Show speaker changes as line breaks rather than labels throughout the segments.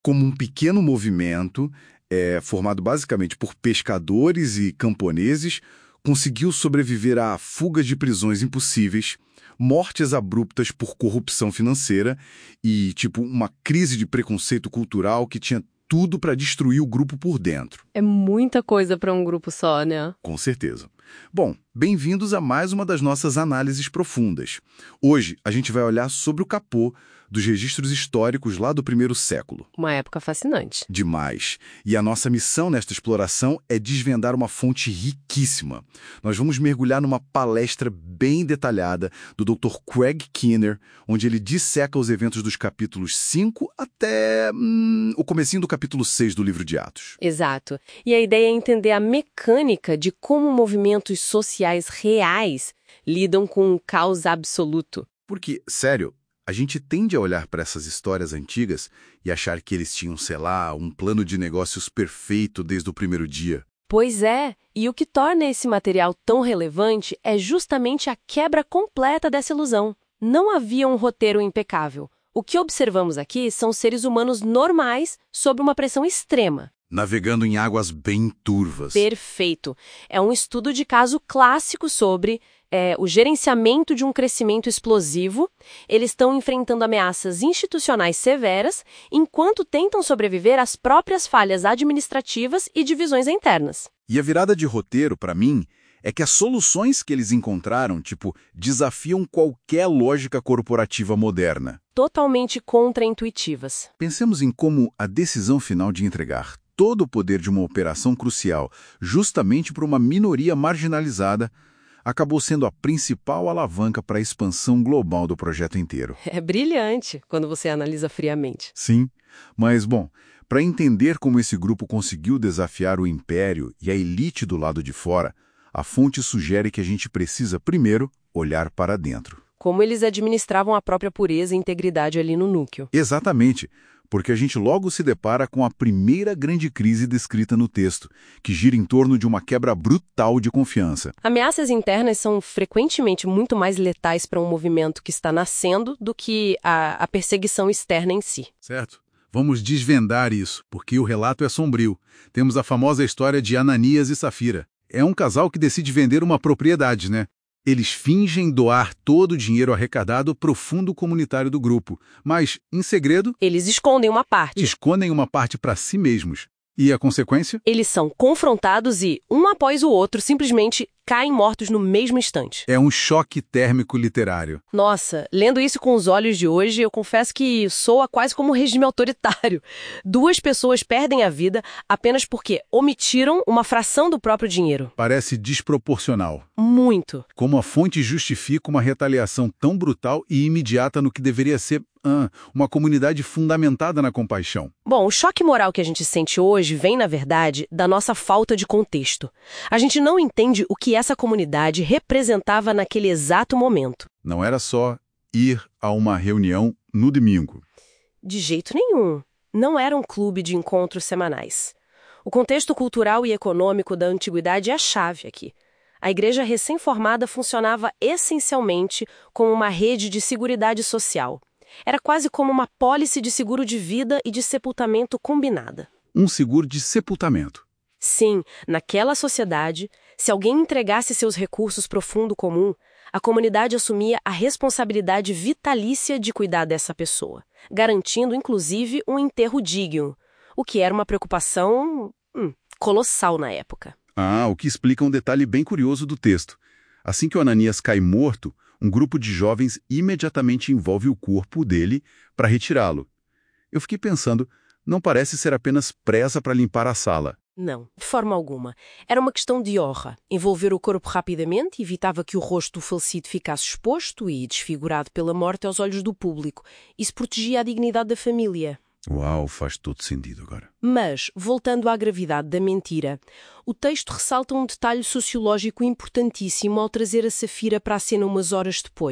como um pequeno movimento, formado basicamente por pescadores e camponeses, conseguiu sobreviver a fugas de prisões impossíveis, mortes abruptas por corrupção financeira e, uma crise de preconceito cultural que tinha tudo para destruir o grupo por dentro.
É muita coisa para um grupo só, né?
Com certeza. Bom, bem-vindos a mais uma das nossas análises profundas. Hoje, a gente vai olhar sobre o capô dos registros históricos lá do primeiro século.
Uma época fascinante.
Demais. E a nossa missão nesta exploração é desvendar uma fonte riquíssima. Nós vamos mergulhar numa palestra bem detalhada do Dr. Craig Keener, onde ele disseca os eventos dos capítulos 5 até o comecinho do capítulo 6 do livro de Atos.
Exato. E a ideia é entender a mecânica de como movimentos sociais reais lidam com um caos absoluto.
Porque, sério, a gente tende a olhar para essas histórias antigas e achar que eles tinham, sei lá, um plano de negócios perfeito desde o primeiro dia.
Pois é, e o que torna esse material tão relevante é justamente a quebra completa dessa ilusão. Não havia um roteiro impecável. O que observamos aqui são seres humanos normais sob uma pressão extrema.
Navegando em águas bem turvas.
Perfeito. É um estudo de caso clássico sobre o gerenciamento de um crescimento explosivo. Eles estão enfrentando ameaças institucionais severas, enquanto tentam sobreviver às próprias falhas administrativas e divisões internas.
E a virada de roteiro, para mim, é que as soluções que eles encontraram, desafiam qualquer lógica corporativa moderna.
Totalmente contraintuitivas.
Pensemos em como a decisão final de entregar todo o poder de uma operação crucial justamente para uma minoria marginalizada acabou sendo a principal alavanca para a expansão global do projeto inteiro.
É brilhante quando você analisa friamente.
Sim, mas, para entender como esse grupo conseguiu desafiar o império e a elite do lado de fora, a fonte sugere que a gente precisa, primeiro, olhar para dentro.
Como eles administravam a própria pureza e integridade ali no núcleo.
Exatamente, porque a gente logo se depara com a primeira grande crise descrita no texto, que gira em torno de uma quebra brutal de confiança.
Ameaças internas são frequentemente muito mais letais para um movimento que está nascendo do que a perseguição externa em si.
Certo. Vamos desvendar isso, porque o relato é sombrio. Temos a famosa história de Ananias e Safira. É um casal que decide vender uma propriedade, né? Eles fingem doar todo o dinheiro arrecadado para o fundo comunitário do grupo, mas, em segredo,
eles escondem uma parte.
Escondem uma parte para si mesmos. E a consequência?
Eles são confrontados e, um após o outro, simplesmente caem mortos no mesmo instante.
É um choque térmico literário.
Nossa, lendo isso com os olhos de hoje, eu confesso que soa quase como um regime autoritário. 2 pessoas perdem a vida apenas porque omitiram uma fração do próprio dinheiro.
Parece desproporcional.
Muito.
Como a fonte justifica uma retaliação tão brutal e imediata no que deveria ser uma comunidade fundamentada na compaixão.
Bom, o choque moral que a gente sente hoje vem, na verdade, da nossa falta de contexto. A gente não entende o que essa comunidade representava naquele exato momento.
Não era só ir a uma reunião no domingo.
De jeito nenhum. Não era um clube de encontros semanais. O contexto cultural e econômico da antiguidade é a chave aqui. A igreja recém-formada funcionava essencialmente como uma rede de seguridade social. Era quase como uma pólice de seguro de vida e de sepultamento combinada.
Um seguro de sepultamento.
Sim, naquela sociedade, se alguém entregasse seus recursos para o fundo comum, a comunidade assumia a responsabilidade vitalícia de cuidar dessa pessoa, garantindo, inclusive, um enterro digno, o que era uma preocupação colossal na época.
O que explica um detalhe bem curioso do texto. Assim que o Ananias cai morto, um grupo de jovens imediatamente envolve o corpo dele para retirá-lo. Eu fiquei pensando, não parece ser apenas pressa para limpar a sala.
Não, de forma alguma. Era uma questão de honra. Envolver o corpo rapidamente evitava que o rosto do falecido ficasse exposto e desfigurado pela morte aos olhos do público. Isso protegia a dignidade da família.
Uau, faz todo sentido agora.
Mas, voltando à gravidade da mentira, o texto ressalta um detalhe sociológico importantíssimo ao trazer a Safira para a cena umas horas depois.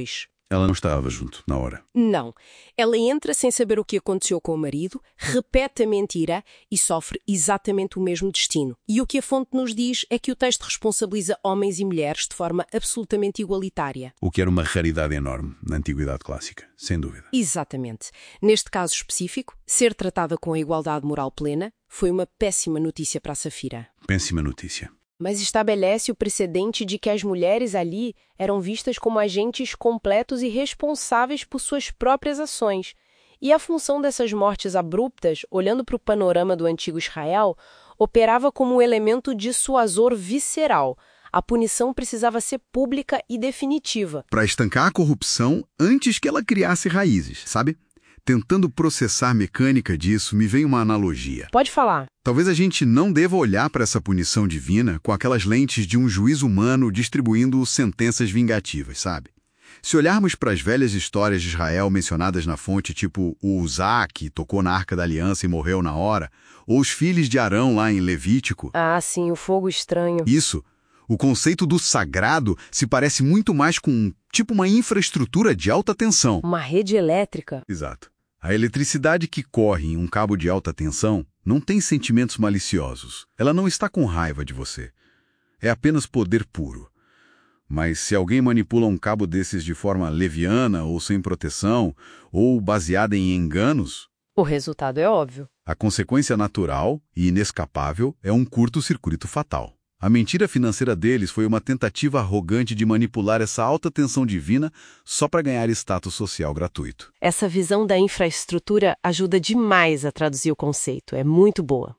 Ela não estava junto na hora.
Não. Ela entra sem saber o que aconteceu com o marido, repete a mentira e sofre exatamente o mesmo destino. E o que a fonte nos diz é que o texto responsabiliza homens e mulheres de forma absolutamente igualitária.
O que era uma raridade enorme na Antiguidade Clássica, sem dúvida.
Exatamente. Neste caso específico, ser tratada com a igualdade moral plena foi uma péssima notícia para a Safira.
Péssima notícia.
Mas estabelece o precedente de que as mulheres ali eram vistas como agentes completos e responsáveis por suas próprias ações. E a função dessas mortes abruptas, olhando para o panorama do antigo Israel, operava como um elemento dissuasor visceral. A punição precisava ser pública e definitiva.
Para estancar a corrupção antes que ela criasse raízes, sabe? Tentando processar a mecânica disso, me vem uma analogia.
Pode falar.
Talvez a gente não deva olhar para essa punição divina com aquelas lentes de um juiz humano distribuindo sentenças vingativas, sabe? Se olharmos para as velhas histórias de Israel mencionadas na fonte, tipo o Uzá, que tocou na Arca da Aliança e morreu na hora, ou os filhos de Arão lá em Levítico...
Ah, sim, o fogo estranho.
Isso. O conceito do sagrado se parece muito mais com, tipo, uma infraestrutura de alta tensão.
Uma rede elétrica.
Exato. A eletricidade que corre em um cabo de alta tensão não tem sentimentos maliciosos. Ela não está com raiva de você. É apenas poder puro. Mas se alguém manipula um cabo desses de forma leviana ou sem proteção, ou baseada em enganos...
O resultado é óbvio.
A consequência natural e inescapável é um curto-circuito fatal. A mentira financeira deles foi uma tentativa arrogante de manipular essa alta tensão divina só para ganhar status social gratuito.
Essa visão da infraestrutura ajuda demais a traduzir o conceito, é muito boa.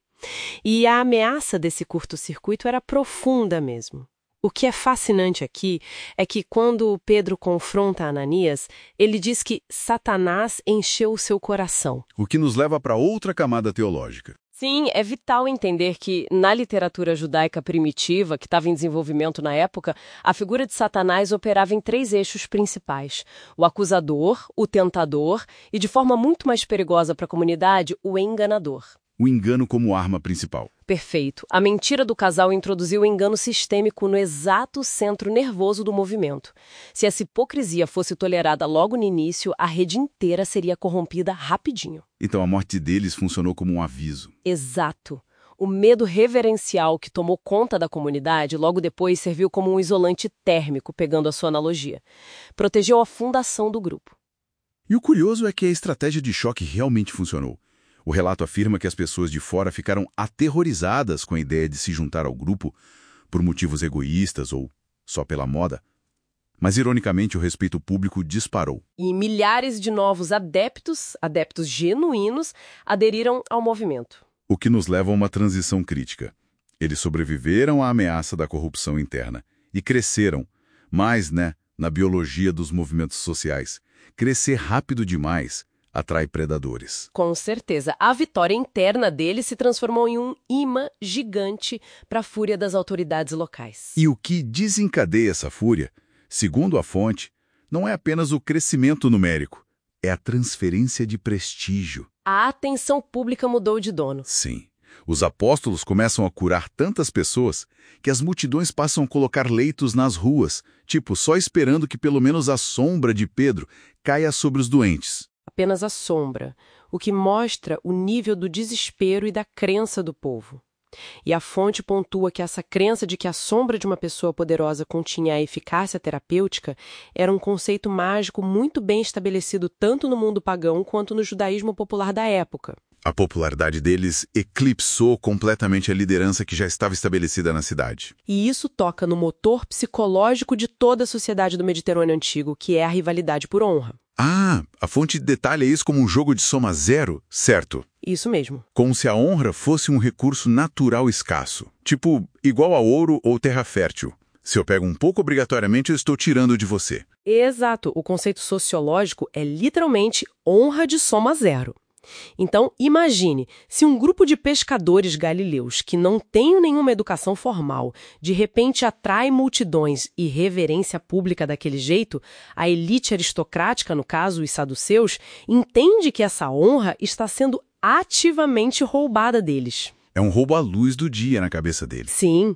E a ameaça desse curto-circuito era profunda mesmo. O que é fascinante aqui é que quando Pedro confronta Ananias, ele diz que Satanás encheu o seu coração.
O que nos leva para outra camada teológica.
Sim, é vital entender que, na literatura judaica primitiva, que estava em desenvolvimento na época, a figura de Satanás operava em 3 eixos principais: o acusador, o tentador e, de forma muito mais perigosa para a comunidade, o enganador.
O engano como arma principal.
Perfeito. A mentira do casal introduziu o engano sistêmico no exato centro nervoso do movimento. Se essa hipocrisia fosse tolerada logo no início, a rede inteira seria corrompida rapidinho.
Então a morte deles funcionou como um aviso.
Exato. O medo reverencial que tomou conta da comunidade logo depois serviu como um isolante térmico, pegando a sua analogia. Protegeu a fundação do grupo.
E o curioso é que a estratégia de choque realmente funcionou. O relato afirma que as pessoas de fora ficaram aterrorizadas com a ideia de se juntar ao grupo por motivos egoístas ou só pela moda. Mas, ironicamente, o respeito público disparou.
E milhares de novos adeptos genuínos, aderiram ao movimento.
O que nos leva a uma transição crítica. Eles sobreviveram à ameaça da corrupção interna e cresceram, mais, na biologia dos movimentos sociais. Crescer rápido demais atrai predadores.
Com certeza. A vitória interna dele se transformou em um imã gigante para a fúria das autoridades locais.
E o que desencadeia essa fúria, segundo a fonte, não é apenas o crescimento numérico, é a transferência de prestígio.
A atenção pública mudou de dono.
Sim. Os apóstolos começam a curar tantas pessoas que as multidões passam a colocar leitos nas ruas, só esperando que pelo menos a sombra de Pedro caia sobre os doentes.
Apenas a sombra, o que mostra o nível do desespero e da crença do povo. E a fonte pontua que essa crença de que a sombra de uma pessoa poderosa continha a eficácia terapêutica era um conceito mágico muito bem estabelecido tanto no mundo pagão quanto no judaísmo popular da época.
A popularidade deles eclipsou completamente a liderança que já estava estabelecida na cidade.
E isso toca no motor psicológico de toda a sociedade do Mediterrâneo Antigo, que é a rivalidade por honra.
Ah, a fonte detalha isso como um jogo de soma zero, certo?
Isso mesmo.
Como se a honra fosse um recurso natural escasso. Igual a ouro ou terra fértil. Se eu pego um pouco obrigatoriamente, eu estou tirando de você.
Exato. O conceito sociológico é literalmente honra de soma zero. Então, imagine, se um grupo de pescadores galileus que não têm nenhuma educação formal, de repente atrai multidões e reverência pública daquele jeito, a elite aristocrática, no caso os saduceus, entende que essa honra está sendo ativamente roubada deles.
É um roubo à luz do dia na cabeça deles.
Sim.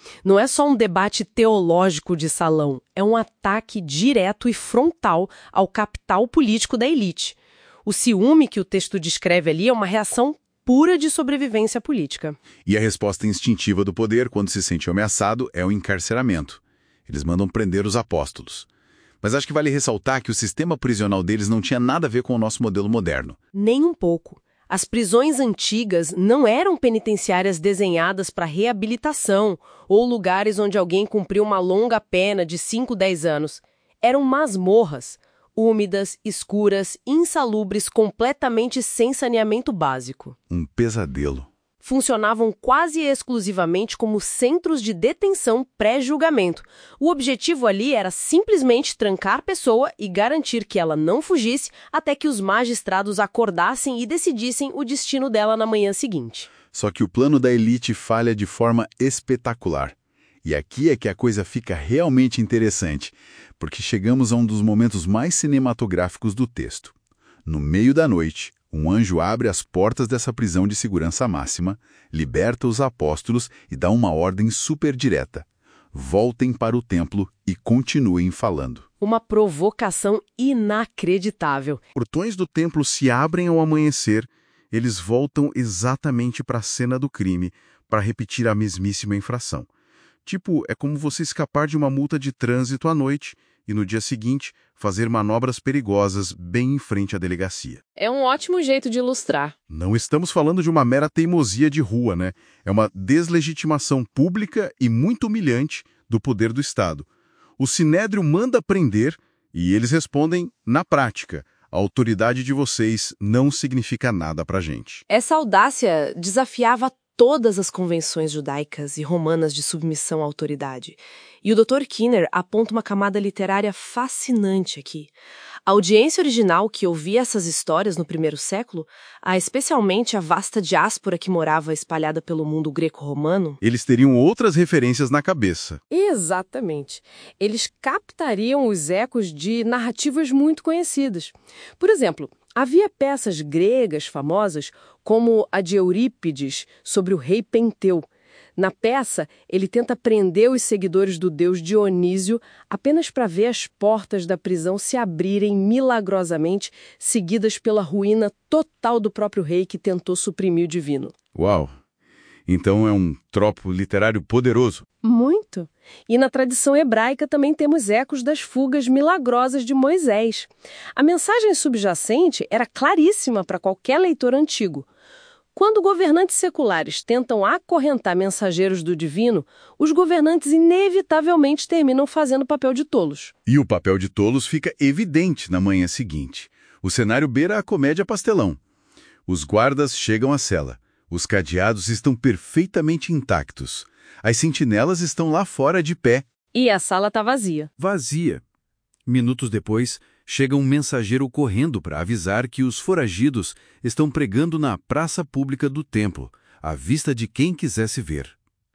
Não é só um debate teológico de salão, é um ataque direto e frontal ao capital político da elite. O ciúme que o texto descreve ali é uma reação pura de sobrevivência política.
E a resposta instintiva do poder, quando se sente ameaçado, é o encarceramento. Eles mandam prender os apóstolos. Mas acho que vale ressaltar que o sistema prisional deles não tinha nada a ver com o nosso modelo moderno.
Nem um pouco. As prisões antigas não eram penitenciárias desenhadas para reabilitação ou lugares onde alguém cumpriu uma longa pena de 5, 10 anos. Eram masmorras, úmidas, escuras, insalubres, completamente sem saneamento básico.
Um pesadelo.
Funcionavam quase exclusivamente como centros de detenção pré-julgamento. O objetivo ali era simplesmente trancar a pessoa e garantir que ela não fugisse até que os magistrados acordassem e decidissem o destino dela na manhã seguinte.
Só que o plano da elite falha de forma espetacular. E aqui é que a coisa fica realmente interessante, porque chegamos a um dos momentos mais cinematográficos do texto. No meio da noite, um anjo abre as portas dessa prisão de segurança máxima, liberta os apóstolos e dá uma ordem super direta. Voltem para o templo e continuem falando.
Uma provocação inacreditável.
Os portões do templo se abrem ao amanhecer, eles voltam exatamente para a cena do crime, para repetir a mesmíssima infração. Tipo, é como você escapar de uma multa de trânsito à noite e no dia seguinte fazer manobras perigosas bem em frente à delegacia.
É um ótimo jeito de ilustrar.
Não estamos falando de uma mera teimosia de rua, né? É uma deslegitimação pública e muito humilhante do poder do Estado. O Sinédrio manda prender e eles respondem, na prática, a autoridade de vocês não significa nada pra gente.
Essa audácia desafiava todas as convenções judaicas e romanas de submissão à autoridade. E o Dr. Kinner aponta uma camada literária fascinante aqui. A audiência original que ouvia essas histórias no primeiro século, especialmente a vasta diáspora que morava espalhada pelo mundo greco-romano...
Eles teriam outras referências na cabeça.
Exatamente. Eles captariam os ecos de narrativas muito conhecidas. Por exemplo, havia peças gregas famosas, como a de Eurípides, sobre o rei Penteu. Na peça, ele tenta prender os seguidores do deus Dionísio apenas para ver as portas da prisão se abrirem milagrosamente, seguidas pela ruína total do próprio rei que tentou suprimir o divino.
Uau! Então é um tropo literário poderoso.
Muito. E na tradição hebraica também temos ecos das fugas milagrosas de Moisés. A mensagem subjacente era claríssima para qualquer leitor antigo. Quando governantes seculares tentam acorrentar mensageiros do divino, os governantes inevitavelmente terminam fazendo papel de tolos.
E o papel de tolos fica evidente na manhã seguinte. O cenário beira a comédia pastelão. Os guardas chegam à cela. Os cadeados estão perfeitamente intactos. As sentinelas estão lá fora de pé.
E a sala está vazia.
Vazia. Minutos depois, chega um mensageiro correndo para avisar que os foragidos estão pregando na praça pública do templo, à vista de quem quisesse ver.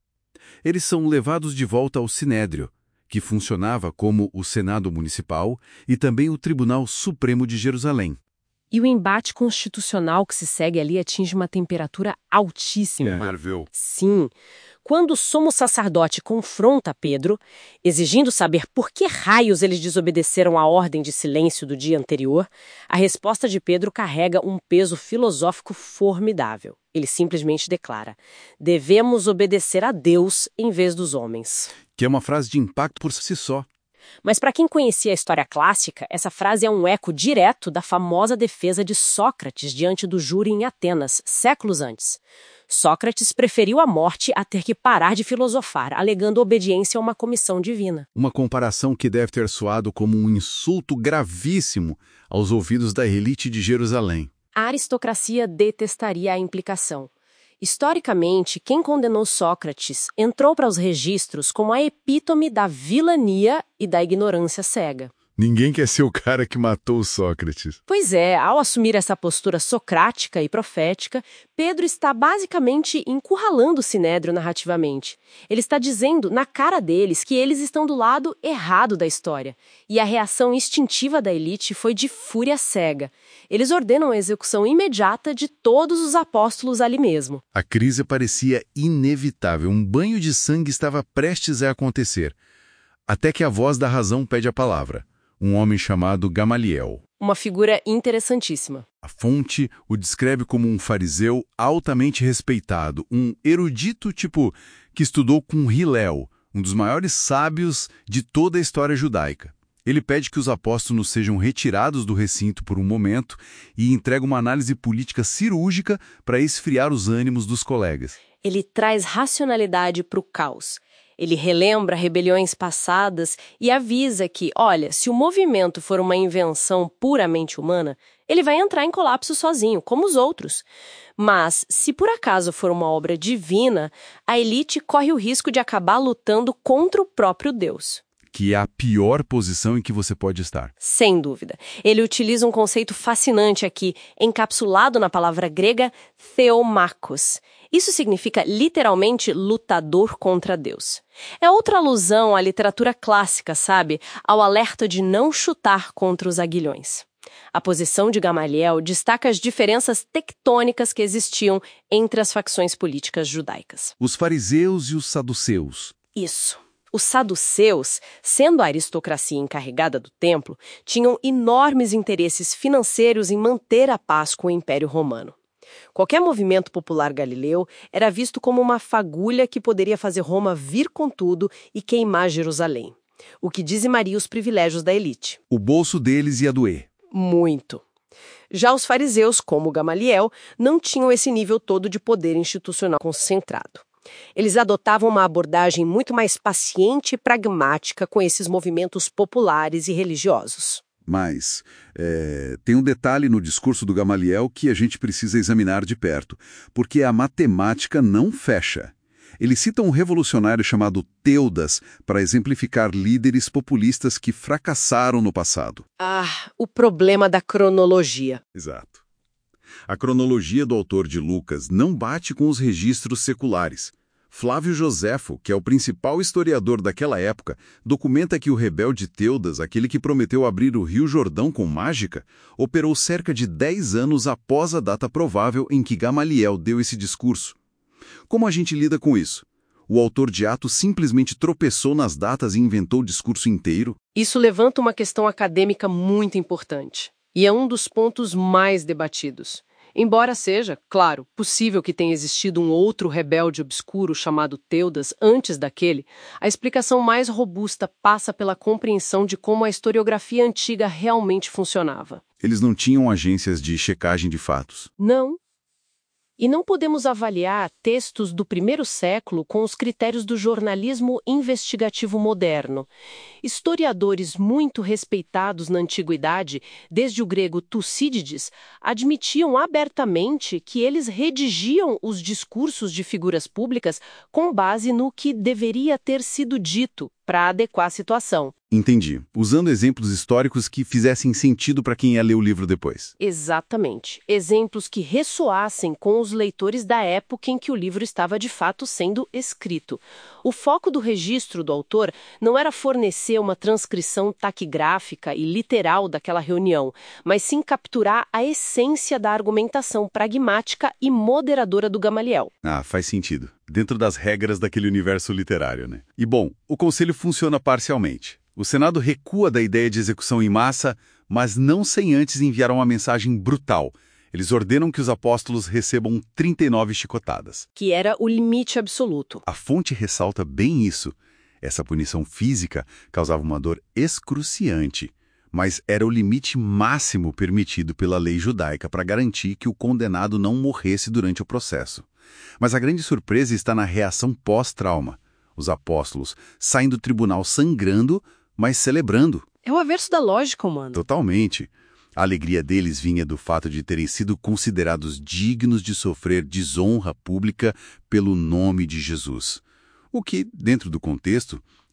Eles são levados de volta ao Sinédrio, que funcionava como o Senado Municipal e também o Tribunal Supremo de Jerusalém.
E o embate constitucional que se segue ali atinge uma temperatura altíssima.
Marvel.
Sim. Quando o sumo sacerdote confronta Pedro, exigindo saber por que raios eles desobedeceram à ordem de silêncio do dia anterior, a resposta de Pedro carrega um peso filosófico formidável. Ele simplesmente declara: devemos obedecer a Deus em vez dos homens.
Que é uma frase de impacto por si só.
Mas para quem conhecia a história clássica, essa frase é um eco direto da famosa defesa de Sócrates diante do júri em Atenas, séculos antes. Sócrates preferiu a morte a ter que parar de filosofar, alegando obediência a uma comissão divina.
Uma comparação que deve ter soado como um insulto gravíssimo aos ouvidos da elite de Jerusalém.
A aristocracia detestaria a implicação. Historicamente, quem condenou Sócrates entrou para os registros como a epítome da vilania e da ignorância cega.
Ninguém quer ser o cara que matou o Sócrates.
Pois é, ao assumir essa postura socrática e profética, Pedro está basicamente encurralando o Sinédrio narrativamente. Ele está dizendo na cara deles que eles estão do lado errado da história. E a reação instintiva da elite foi de fúria cega. Eles ordenam a execução imediata de todos os apóstolos ali mesmo.
A crise parecia inevitável. Um banho de sangue estava prestes a acontecer. Até que a voz da razão pede a palavra. Um homem chamado Gamaliel.
Uma figura interessantíssima.
A fonte o descreve como um fariseu altamente respeitado, um erudito que estudou com Hillel, um dos maiores sábios de toda a história judaica. Ele pede que os apóstolos sejam retirados do recinto por um momento e entrega uma análise política cirúrgica para esfriar os ânimos dos colegas.
Ele traz racionalidade para o caos. Ele relembra rebeliões passadas e avisa que, olha, se o movimento for uma invenção puramente humana, ele vai entrar em colapso sozinho, como os outros. Mas, se por acaso for uma obra divina, a elite corre o risco de acabar lutando contra o próprio Deus.
Que é a pior posição em que você pode estar.
Sem dúvida. Ele utiliza um conceito fascinante aqui, encapsulado na palavra grega theomakos. Isso significa literalmente lutador contra Deus. É outra alusão à literatura clássica, sabe? Ao alerta de não chutar contra os aguilhões. A posição de Gamaliel destaca as diferenças tectônicas que existiam entre as facções políticas judaicas.
Os fariseus e os saduceus.
Isso. Os saduceus, sendo a aristocracia encarregada do templo, tinham enormes interesses financeiros em manter a paz com o Império Romano. Qualquer movimento popular galileu era visto como uma fagulha que poderia fazer Roma vir com tudo e queimar Jerusalém, o que dizimaria os privilégios da elite.
O bolso deles ia doer.
Muito. Já os fariseus, como Gamaliel, não tinham esse nível todo de poder institucional concentrado. Eles adotavam uma abordagem muito mais paciente e pragmática com esses movimentos populares e religiosos.
Mas tem um detalhe no discurso do Gamaliel que a gente precisa examinar de perto, porque a matemática não fecha. Ele cita um revolucionário chamado Teudas para exemplificar líderes populistas que fracassaram no passado.
O problema da cronologia.
Exato. A cronologia do autor de Lucas não bate com os registros seculares. Flávio Joséfo, que é o principal historiador daquela época, documenta que o rebelde Teudas, aquele que prometeu abrir o Rio Jordão com mágica, operou cerca de 10 anos após a data provável em que Gamaliel deu esse discurso. Como a gente lida com isso? O autor de Atos simplesmente tropeçou nas datas e inventou o discurso inteiro?
Isso levanta uma questão acadêmica muito importante, e é um dos pontos mais debatidos. Embora seja, claro, possível que tenha existido um outro rebelde obscuro chamado Teudas antes daquele, a explicação mais robusta passa pela compreensão de como a historiografia antiga realmente funcionava.
Eles não tinham agências de checagem de fatos.
Não. E não podemos avaliar textos do primeiro século com os critérios do jornalismo investigativo moderno. Historiadores muito respeitados na antiguidade, desde o grego Tucídides, admitiam abertamente que eles redigiam os discursos de figuras públicas com base no que deveria ter sido dito, para adequar a situação.
Entendi. Usando exemplos históricos que fizessem sentido para quem ia ler o livro depois.
Exatamente. Exemplos que ressoassem com os leitores da época em que o livro estava de fato sendo escrito. O foco do registro do autor não era fornecer uma transcrição taquigráfica e literal daquela reunião, mas sim capturar a essência da argumentação pragmática e moderadora do Gamaliel.
Faz sentido. Dentro das regras daquele universo literário, né? E bom, o conselho funciona parcialmente. O Senado recua da ideia de execução em massa, mas não sem antes enviar uma mensagem brutal. Eles ordenam que os apóstolos recebam 39 chicotadas.
Que era o limite absoluto.
A fonte ressalta bem isso. Essa punição física causava uma dor excruciante, mas era o limite máximo permitido pela lei judaica para garantir que o condenado não morresse durante o processo. Mas a grande surpresa está na reação pós-trauma. Os apóstolos saem do tribunal sangrando, mas celebrando.
É o averso da lógica humana.
Totalmente. A alegria deles vinha do fato de terem sido considerados dignos de sofrer desonra pública pelo nome de Jesus. O que, dentro do contexto,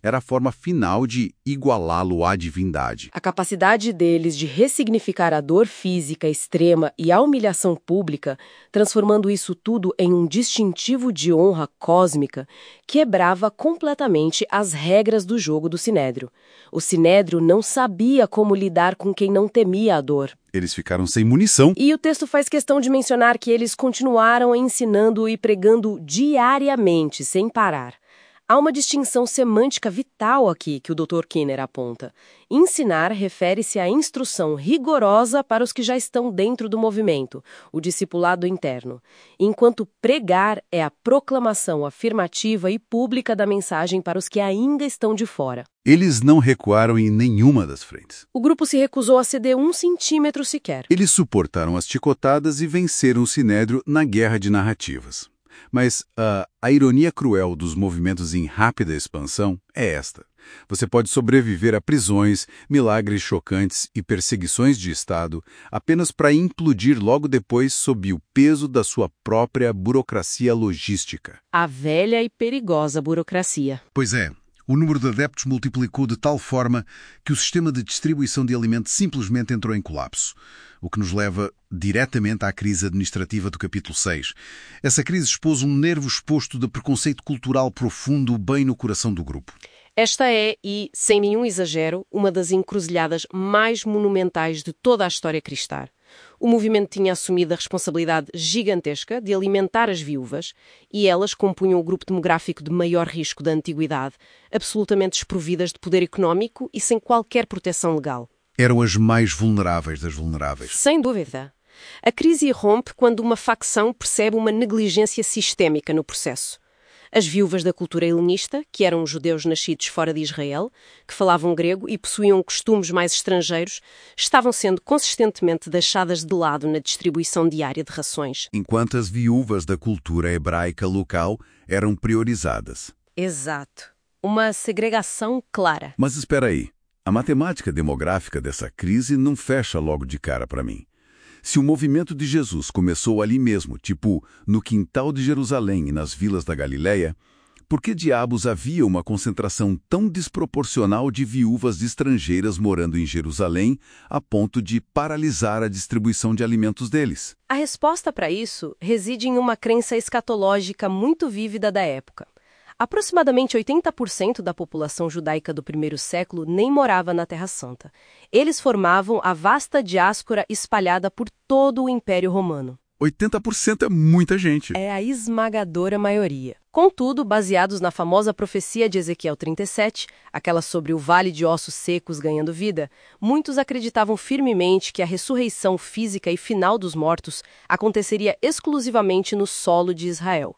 era a forma final de igualá-lo à divindade.
A capacidade deles de ressignificar a dor física extrema e a humilhação pública, transformando isso tudo em um distintivo de honra cósmica, quebrava completamente as regras do jogo do Sinédrio. O Sinédrio não sabia como lidar com quem não temia a dor.
Eles ficaram sem munição.
E o texto faz questão de mencionar que eles continuaram ensinando e pregando diariamente, sem parar. Há uma distinção semântica vital aqui que o Dr. Kinner aponta. Ensinar refere-se à instrução rigorosa para os que já estão dentro do movimento, o discipulado interno, enquanto pregar é a proclamação afirmativa e pública da mensagem para os que ainda estão de fora.
Eles não recuaram em nenhuma das frentes.
O grupo se recusou a ceder 1 centímetro sequer.
Eles suportaram as chicotadas e venceram o Sinédrio na guerra de narrativas. Mas a ironia cruel dos movimentos em rápida expansão é esta. Você pode sobreviver a prisões, milagres chocantes e perseguições de Estado apenas para implodir logo depois sob o peso da sua própria burocracia logística.
A velha e perigosa burocracia.
Pois é. O número de adeptos multiplicou de tal forma que o sistema de distribuição de alimentos simplesmente entrou em colapso, o que nos leva diretamente à crise administrativa do capítulo 6. Essa crise expôs um nervo exposto de preconceito cultural profundo bem no coração do grupo.
Esta é, e sem nenhum exagero, uma das encruzilhadas mais monumentais de toda a história cristã. O movimento tinha assumido a responsabilidade gigantesca de alimentar as viúvas e elas compunham o grupo demográfico de maior risco da antiguidade, absolutamente desprovidas de poder económico e sem qualquer proteção legal.
Eram as mais vulneráveis das vulneráveis.
Sem dúvida. A crise irrompe quando uma facção percebe uma negligência sistémica no processo. As viúvas da cultura helenista, que eram judeus nascidos fora de Israel, que falavam grego e possuíam costumes mais estrangeiros, estavam sendo consistentemente deixadas de lado na distribuição diária de rações.
Enquanto as viúvas da cultura hebraica local eram priorizadas.
Exato. Uma segregação clara.
Mas espera aí. A matemática demográfica dessa crise não fecha logo de cara para mim. Se o movimento de Jesus começou ali mesmo, tipo no quintal de Jerusalém e nas vilas da Galileia, por que diabos havia uma concentração tão desproporcional de viúvas estrangeiras morando em Jerusalém a ponto de paralisar a distribuição de alimentos deles?
A resposta para isso reside em uma crença escatológica muito vívida da época. Aproximadamente 80% da população judaica do primeiro século nem morava na Terra Santa. Eles formavam a vasta diáspora espalhada por todo o Império Romano.
80% é muita gente.
É a esmagadora maioria. Contudo, baseados na famosa profecia de Ezequiel 37, aquela sobre o vale de ossos secos ganhando vida, muitos acreditavam firmemente que a ressurreição física e final dos mortos aconteceria exclusivamente no solo de Israel.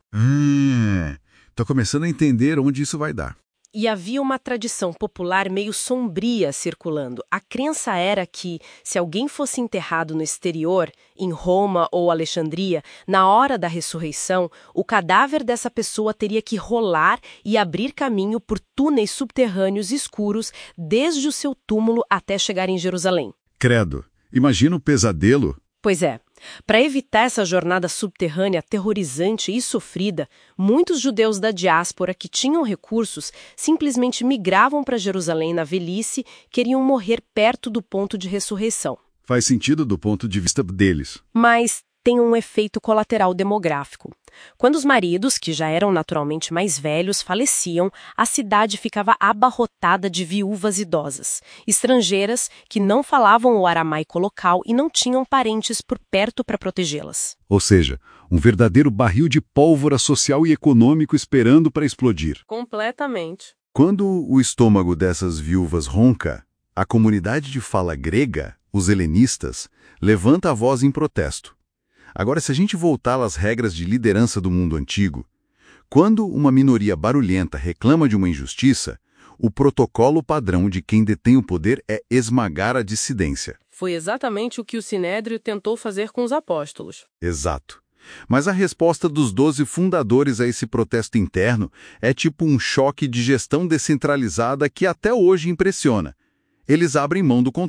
Tô começando a entender onde isso vai dar.
E havia uma tradição popular meio sombria circulando. A crença era que, se alguém fosse enterrado no exterior, em Roma ou Alexandria, na hora da ressurreição, o cadáver dessa pessoa teria que rolar e abrir caminho por túneis subterrâneos escuros desde o seu túmulo até chegar em Jerusalém.
Credo, imagina o pesadelo.
Pois é. Para evitar essa jornada subterrânea aterrorizante e sofrida, muitos judeus da diáspora que tinham recursos simplesmente migravam para Jerusalém na velhice, queriam morrer perto do ponto de ressurreição.
Faz sentido do ponto de vista deles.
Mas tem um efeito colateral demográfico. Quando os maridos, que já eram naturalmente mais velhos, faleciam, a cidade ficava abarrotada de viúvas idosas, estrangeiras que não falavam o aramaico local e não tinham parentes por perto para protegê-las.
Ou seja, um verdadeiro barril de pólvora social e econômico esperando para explodir.
Completamente.
Quando o estômago dessas viúvas ronca, a comunidade de fala grega, os helenistas, levanta a voz em protesto. Agora, se a gente voltar às regras de liderança do mundo antigo, quando uma minoria barulhenta reclama de uma injustiça, o protocolo padrão de quem detém o poder é esmagar a dissidência.
Foi exatamente o que o Sinédrio tentou fazer com os apóstolos.
Exato. Mas a resposta dos 12 fundadores a esse protesto interno é tipo um choque de gestão descentralizada que até hoje impressiona. Eles abrem mão do controle.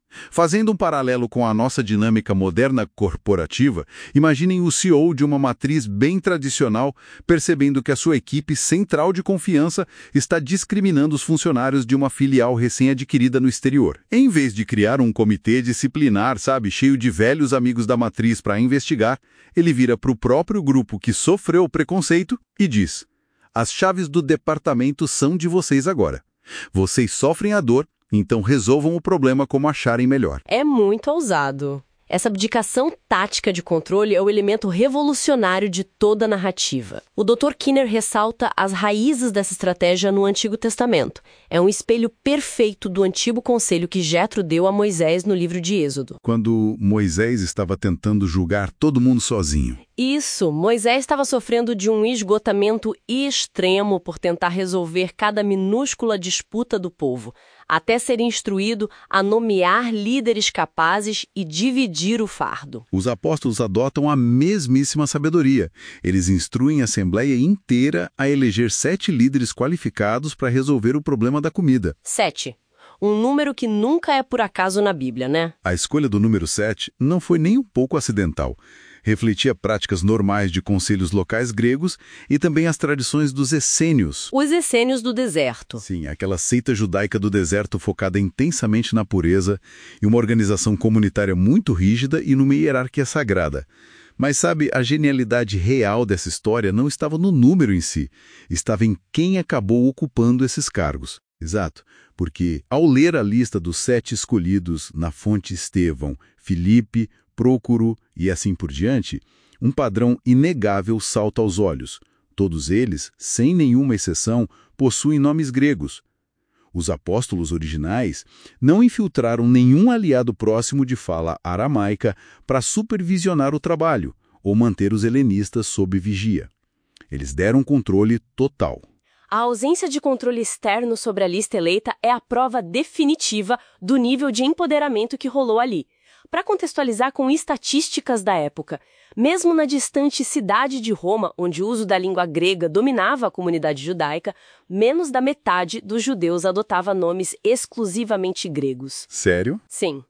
Fazendo um paralelo com a nossa dinâmica moderna corporativa, imaginem o CEO de uma matriz bem tradicional percebendo que a sua equipe central de confiança está discriminando os funcionários de uma filial recém-adquirida no exterior. Em vez de criar um comitê disciplinar, cheio de velhos amigos da matriz para investigar, ele vira para o próprio grupo que sofreu o preconceito e diz: as chaves do departamento são de vocês agora. Vocês sofrem a dor, então resolvam o problema como acharem melhor.
É muito ousado. Essa abdicação tática de controle é o elemento revolucionário de toda a narrativa. O Dr. Kinner ressalta as raízes dessa estratégia no Antigo Testamento. É um espelho perfeito do antigo conselho que Jetro deu a Moisés no livro de Êxodo.
Quando Moisés estava tentando julgar todo mundo sozinho.
Isso, Moisés estava sofrendo de um esgotamento extremo por tentar resolver cada minúscula disputa do povo, até ser instruído a nomear líderes capazes e dividir o fardo.
Os apóstolos adotam a mesmíssima sabedoria. Eles instruem a Assembleia inteira a eleger 7 líderes qualificados para resolver o problema da comida.
7. Um número que nunca é por acaso na Bíblia, né?
A escolha do número 7 não foi nem um pouco acidental. Refletia práticas normais de conselhos locais gregos e também as tradições dos essênios.
Os essênios do deserto.
Sim, aquela seita judaica do deserto focada intensamente na pureza e uma organização comunitária muito rígida e numa hierarquia sagrada. Mas a genialidade real dessa história não estava no número em si, estava em quem acabou ocupando esses cargos. Exato, porque ao ler a lista dos 7 escolhidos na fonte Estevão, Filipe, Prócoro e assim por diante, um padrão inegável salta aos olhos. Todos eles, sem nenhuma exceção, possuem nomes gregos. Os apóstolos originais não infiltraram nenhum aliado próximo de fala aramaica para supervisionar o trabalho ou manter os helenistas sob vigia. Eles deram controle total.
A ausência de controle externo sobre a lista eleita é a prova definitiva do nível de empoderamento que rolou ali. Para contextualizar com estatísticas da época, mesmo na distante cidade de Roma, onde o uso da língua grega dominava a comunidade judaica, menos da metade dos judeus adotava nomes exclusivamente gregos.
Sério?
Sim.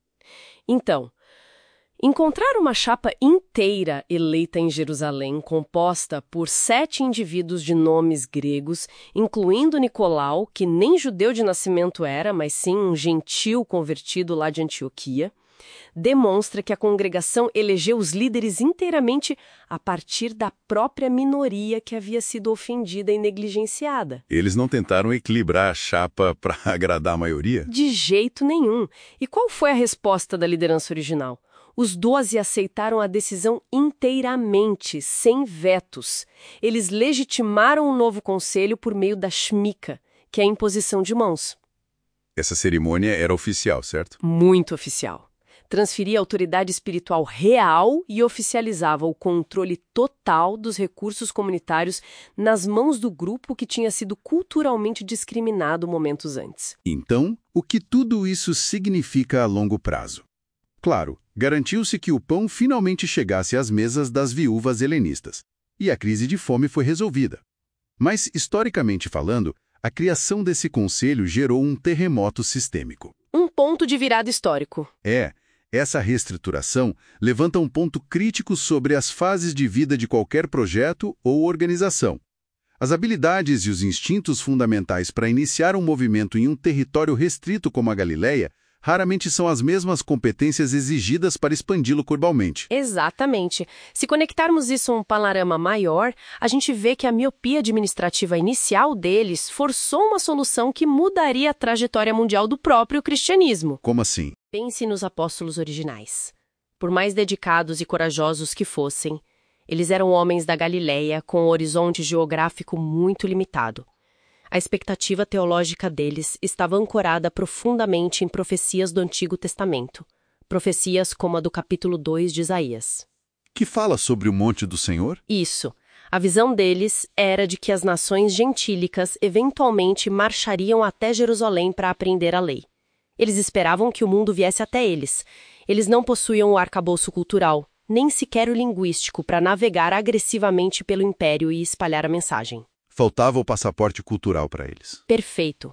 Então, encontrar uma chapa inteira eleita em Jerusalém, composta por 7 indivíduos de nomes gregos, incluindo Nicolau, que nem judeu de nascimento era, mas sim um gentil convertido lá de Antioquia, demonstra que a congregação elegeu os líderes inteiramente a partir da própria minoria que havia sido ofendida e negligenciada.
Eles não tentaram equilibrar a chapa para agradar a maioria?
De jeito nenhum. E qual foi a resposta da liderança original? Os 12 aceitaram a decisão inteiramente, sem vetos. Eles legitimaram o novo conselho por meio da shmika, que é a imposição de mãos.
Essa cerimônia era oficial, certo?
Muito oficial. Transferia autoridade espiritual real e oficializava o controle total dos recursos comunitários nas mãos do grupo que tinha sido culturalmente discriminado momentos antes.
Então, o que tudo isso significa a longo prazo? Claro, garantiu-se que o pão finalmente chegasse às mesas das viúvas helenistas, e a crise de fome foi resolvida. Mas, historicamente falando, a criação desse conselho gerou um terremoto sistêmico.
Um ponto de virada histórico.
Essa reestruturação levanta um ponto crítico sobre as fases de vida de qualquer projeto ou organização. As habilidades e os instintos fundamentais para iniciar um movimento em um território restrito como a Galileia raramente são as mesmas competências exigidas para expandi-lo globalmente.
Exatamente. Se conectarmos isso a um panorama maior, a gente vê que a miopia administrativa inicial deles forçou uma solução que mudaria a trajetória mundial do próprio cristianismo.
Como assim?
Pense nos apóstolos originais. Por mais dedicados e corajosos que fossem, eles eram homens da Galileia com um horizonte geográfico muito limitado. A expectativa teológica deles estava ancorada profundamente em profecias do Antigo Testamento, profecias como a do capítulo 2 de Isaías.
Que fala sobre o Monte do Senhor?
Isso. A visão deles era de que as nações gentílicas eventualmente marchariam até Jerusalém para aprender a lei. Eles esperavam que o mundo viesse até eles. Eles não possuíam o arcabouço cultural, nem sequer o linguístico para navegar agressivamente pelo império e espalhar a mensagem.
Faltava o passaporte cultural para eles.
Perfeito.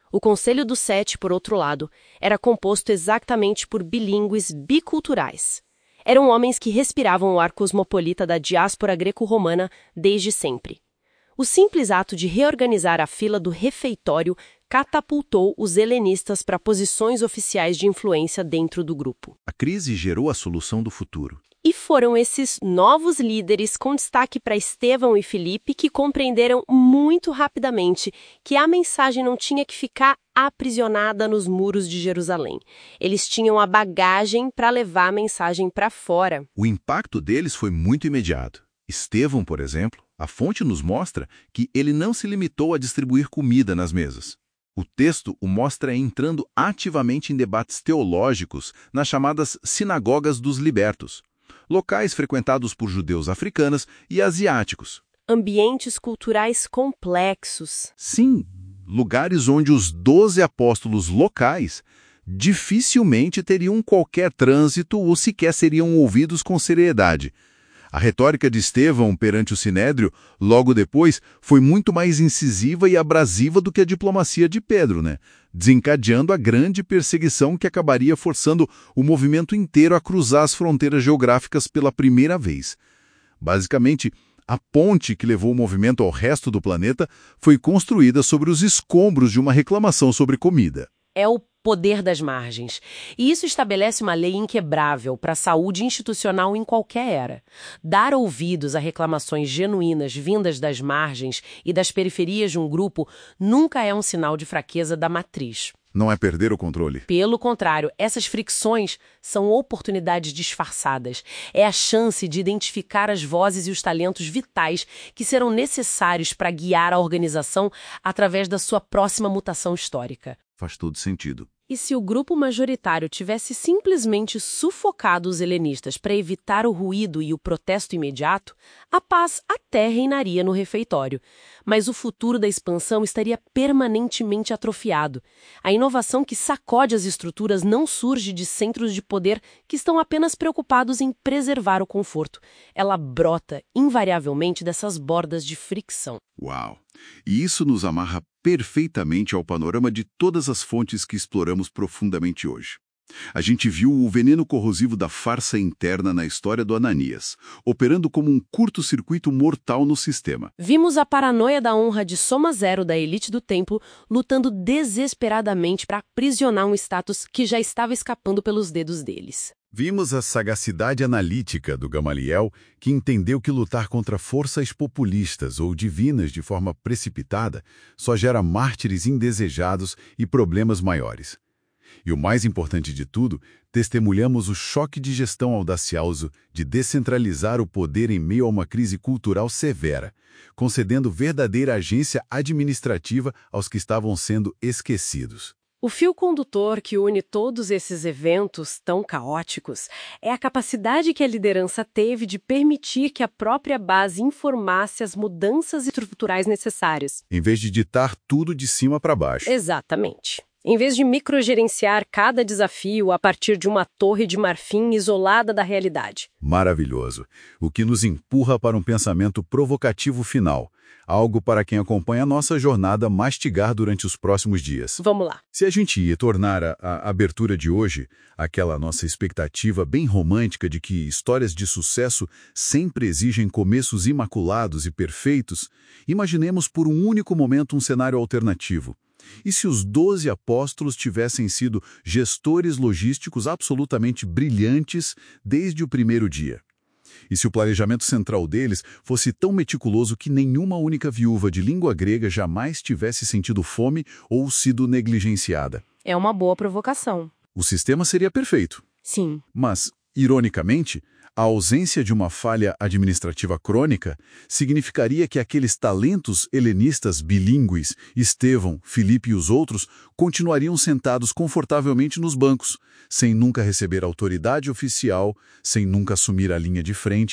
O Conselho dos Sete, por outro lado, era composto exatamente por bilíngues biculturais. Eram homens que respiravam o ar cosmopolita da diáspora greco-romana desde sempre. O simples ato de reorganizar a fila do refeitório catapultou os helenistas para posições oficiais de influência dentro do grupo.
A crise gerou a solução do futuro.
E foram esses novos líderes, com destaque para Estevão e Filipe, que compreenderam muito rapidamente que a mensagem não tinha que ficar aprisionada nos muros de Jerusalém. Eles tinham a bagagem para levar a mensagem para fora.
O impacto deles foi muito imediato. Estevão, por exemplo, a fonte nos mostra que ele não se limitou a distribuir comida nas mesas. O texto o mostra entrando ativamente em debates teológicos nas chamadas sinagogas dos libertos, locais frequentados por judeus africanos e asiáticos.
Ambientes culturais complexos.
Sim, lugares onde os 12 apóstolos locais dificilmente teriam qualquer trânsito ou sequer seriam ouvidos com seriedade. A retórica de Estevão perante o Sinédrio, logo depois, foi muito mais incisiva e abrasiva do que a diplomacia de Pedro, desencadeando a grande perseguição que acabaria forçando o movimento inteiro a cruzar as fronteiras geográficas pela primeira vez. Basicamente, a ponte que levou o movimento ao resto do planeta foi construída sobre os escombros de uma reclamação sobre comida.
É o poder das margens. E isso estabelece uma lei inquebrável para a saúde institucional em qualquer era. Dar ouvidos a reclamações genuínas vindas das margens e das periferias de um grupo nunca é um sinal de fraqueza da matriz.
Não é perder o controle.
Pelo contrário, essas fricções são oportunidades disfarçadas. É a chance de identificar as vozes e os talentos vitais que serão necessários para guiar a organização através da sua próxima mutação histórica.
Faz todo sentido.
E se o grupo majoritário tivesse simplesmente sufocado os helenistas para evitar o ruído e o protesto imediato, a paz até reinaria no refeitório. Mas o futuro da expansão estaria permanentemente atrofiado. A inovação que sacode as estruturas não surge de centros de poder que estão apenas preocupados em preservar o conforto. Ela brota, invariavelmente, dessas bordas de fricção.
Uau! E isso nos amarra perfeitamente ao panorama de todas as fontes que exploramos profundamente hoje. A gente viu o veneno corrosivo da farsa interna na história do Ananias, operando como um curto-circuito mortal no sistema.
Vimos a paranoia da honra de soma zero da elite do templo lutando desesperadamente para aprisionar um status que já estava escapando pelos dedos deles.
Vimos a sagacidade analítica do Gamaliel, que entendeu que lutar contra forças populistas ou divinas de forma precipitada só gera mártires indesejados e problemas maiores. E o mais importante de tudo, testemunhamos o choque de gestão audacioso de descentralizar o poder em meio a uma crise cultural severa, concedendo verdadeira agência administrativa aos que estavam sendo esquecidos.
O fio condutor que une todos esses eventos tão caóticos é a capacidade que a liderança teve de permitir que a própria base informasse as mudanças estruturais necessárias.
Em vez de ditar tudo de cima para baixo.
Exatamente. Em vez de microgerenciar cada desafio a partir de uma torre de marfim isolada da realidade.
Maravilhoso. O que nos empurra para um pensamento provocativo final. Algo para quem acompanha a nossa jornada mastigar durante os próximos dias.
Vamos lá.
Se a gente ia tornar a abertura de hoje, aquela nossa expectativa bem romântica de que histórias de sucesso sempre exigem começos imaculados e perfeitos, imaginemos por um único momento um cenário alternativo. E se os 12 apóstolos tivessem sido gestores logísticos absolutamente brilhantes desde o primeiro dia? E se o planejamento central deles fosse tão meticuloso que nenhuma única viúva de língua grega jamais tivesse sentido fome ou sido negligenciada?
É uma boa provocação.
O sistema seria perfeito.
Sim.
Mas, ironicamente, a ausência de uma falha administrativa crônica significaria que aqueles talentos helenistas bilíngues, Estevão, Filipe e os outros, continuariam sentados confortavelmente nos bancos, sem nunca receber autoridade oficial, sem nunca assumir a linha de frente,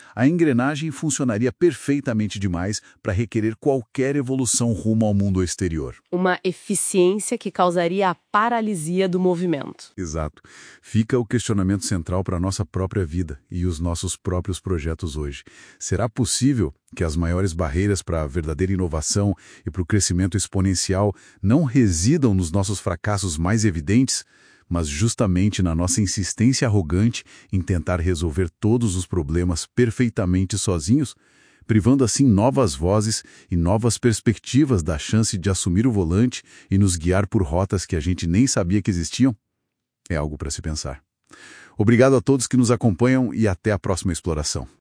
a engrenagem funcionaria perfeitamente demais para requerer qualquer evolução rumo ao mundo exterior.
Uma eficiência que causaria a paralisia do movimento.
Exato. Fica o questionamento central para a nossa própria vida e os nossos próprios projetos hoje. Será possível que as maiores barreiras para a verdadeira inovação e para o crescimento exponencial não residam nos nossos fracassos mais evidentes, mas justamente na nossa insistência arrogante em tentar resolver todos os problemas perfeitamente sozinhos, privando assim novas vozes e novas perspectivas da chance de assumir o volante e nos guiar por rotas que a gente nem sabia que existiam? É algo para se pensar. Obrigado a todos que nos acompanham e até a próxima exploração.